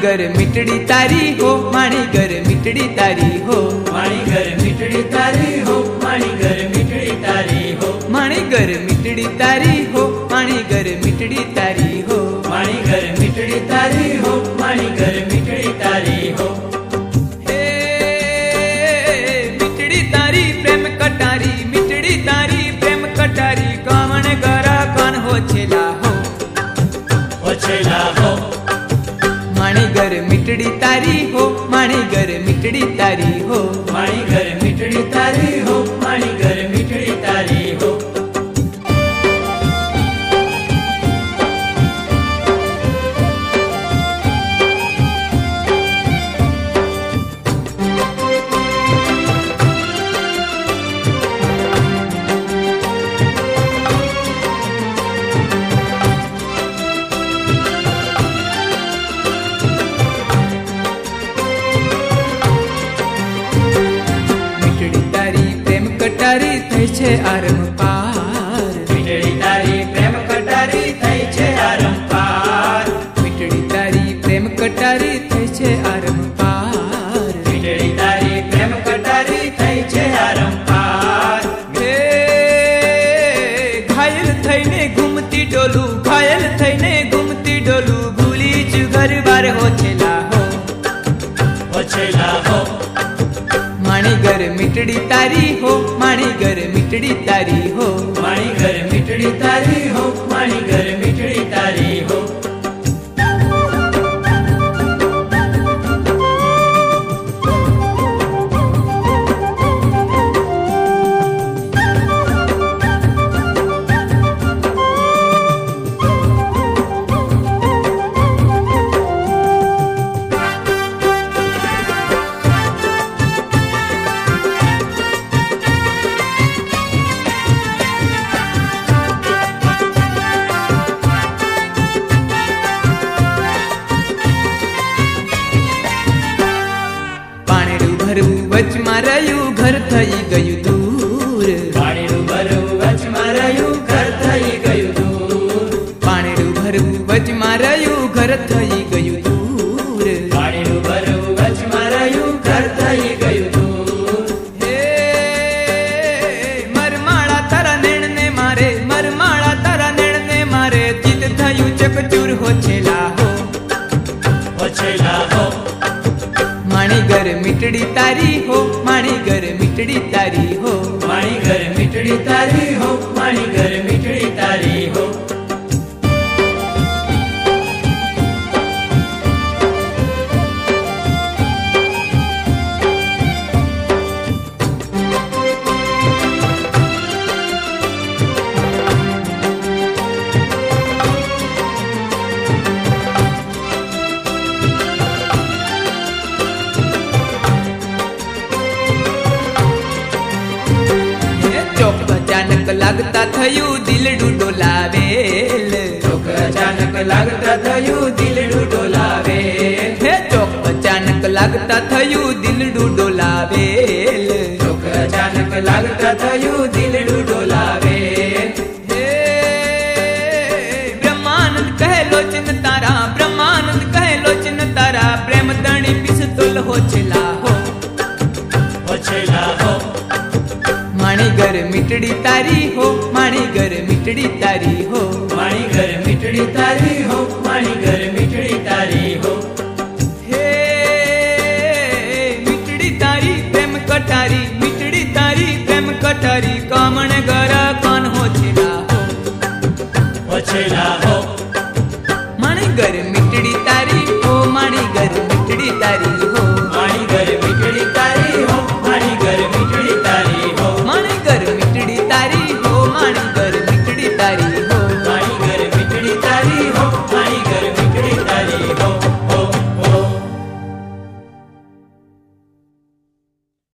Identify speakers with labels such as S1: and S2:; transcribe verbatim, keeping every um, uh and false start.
S1: घर मिटड़ी तारी हो, माणी घर मिटड़ी तारी हो,
S2: माणी घर मिटड़ी तारी हो, माणी घर मिटड़ी तारी हो,
S1: माणी घर मिटड़ी तारी हो, माणी घर मिटड़ी तारी हो,
S2: माणी घर मिटड़ी तारी हो, माणी घर मिटड़ी तारी हो।
S1: हे मिटड़ी तारी प्रेम कटारी, मिटड़ी तारी प्रेम कटारी, कामण गरा कान हो छेला हो,
S2: हो छेला हो।
S1: माणी घर मिटड़ी तारी हो, माणी घर मिटड़ी तारी हो,
S2: माणी घर मिटड़ी तारी हो, माणी घर मिटड़ी तारी हो।
S1: कटारी થઈ છે આરમ પાર,
S2: મીઠડી તારી પ્રેમ કટારી થઈ છે આરમ પાર,
S1: મીઠડી તારી પ્રેમ કટારી થઈ છે આરમ પાર,
S2: મીઠડી તારી પ્રેમ કટારી થઈ છે આરમ પાર।
S1: હે ઘાયલ થઈને ઘૂમતી ડોલું, ઘાયલ થઈને ઘૂમતી ડોલું, ભૂલી જ ઘર બાર હો છેલા હો,
S2: हो छेला हो।
S1: माणी घर मिटड़ी तारी हो, माणी घर मिटड़ी तारी हो,
S2: माणी घर मिटड़ी तारी हो, माणी घर मिटड़ी तारी हो।
S1: વચમાં રહ્યું ઘર થઈ ગયું દૂર,
S2: પાણીનું ભરવું વચમાં રહ્યું ઘર થઈ ગયું દૂર,
S1: પાણીનું ભરવું વચમાં રહ્યું ઘર થઈ ગયું દૂર,
S2: પાણીનું ભરવું વચમાં રહ્યું ઘર થઈ ગયું દૂર।
S1: હે મરમાળા તારા નેણને મારે, મરમાળા તારા નેણને મારે, ચિત થયું ચકચૂર હો છેલા હો,
S2: हो छेला हो।
S1: माणी घर मिटड़ी तारी हो, माणी घर मिटड़ी तारी हो,
S2: माणी घर मिटड़ी तारी हो, माणी घर मिटड़ी तारी हो।
S1: अचानक लागता थयू दिलडू डोलावेल,
S2: चोक अचानक लागता थयू दिलडू डोलावेल,
S1: हे चोक अचानक लागता थयू दिलडू डोलावेल,
S2: चोक अचानक लागता थयू दिलडू डोलावेल।
S1: हे ब्रह्मानंद कहे लोचन तारा, ब्रह्मानंद कहे लोचन तारा, प्रेम दणी पिस्तौल हो छेला हो,
S2: हो छेला हो।
S1: माणी घर मिटड़ी तारी हो, माणी घर मिटड़ी तारी हो,
S2: माणी घर मिटड़ी तारी हो, माणी घर मिटड़ी तारी हो।
S1: हे मिटड़ी तारी प्रेम कटारी, मिटड़ी तारी प्रेम कटारी, कामण घर